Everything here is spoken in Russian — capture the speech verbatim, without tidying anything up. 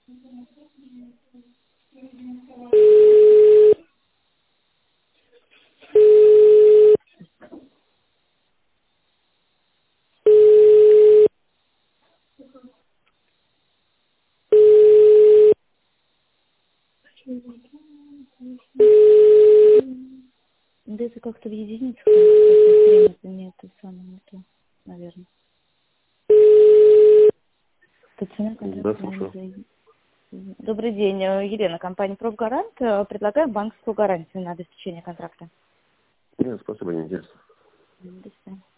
Да это как-то в единицах, время занимает то самое, это, наверное. Цена Да, контракта, слушаю. наверное, за- Добрый день, э, Елена, компания «Профгарант». Э, Предлагаем банковскую гарантию на обеспечение контракта. Нет, спасибо, не интересно. До свидания.